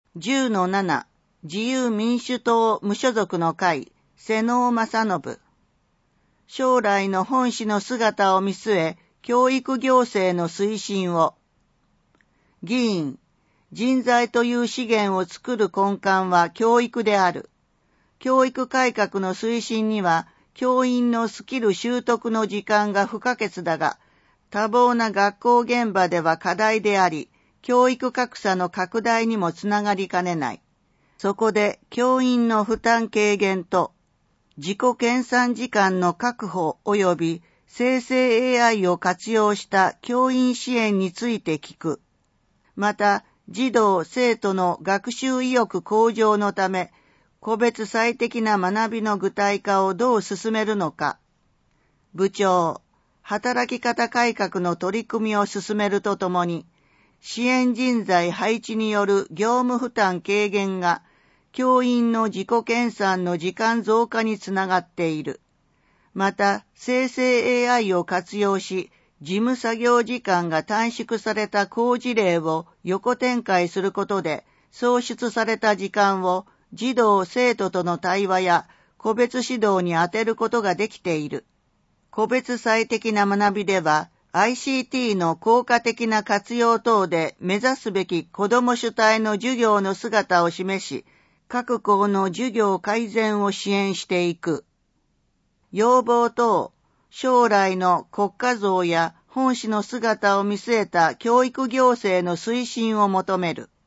10-7 自由民主党無所属の会瀬能正信。将来の本市の姿を見据え、教育行政の推進を。議員、人材という資源を作る根幹は教育である。教育改革の推進には、教員のスキル習得の時間が不可欠だが、多忙な学校現場では課題であり、教育格差の拡大にもつながりかねない。そこで、教員の負担軽減と、自己研鑽時間の確保及び生成 AI を活用した教員支援について聞く。また、児童・生徒の学習意欲向上のため、個別最適な学びの具体化をどう進めるのか。部長、働き方改革の取り組みを進めるとともに、支援人材配置による業務負担軽減が、教員の自己研鑽の時間増加につながっている。また、生成 AI を活用し、事務作業時間が短縮された好事例を横展開することで、創出された時間を児童・生徒との対話や個別指導に充てることができている。個別最適な学びでは、ICT の効果的な活用等で目指すべき子ども主体の授業の姿を示し、各校の授業改善を支援していく。要望等、将来の国家像や本市の姿を見据えた教育行政の推進を求める。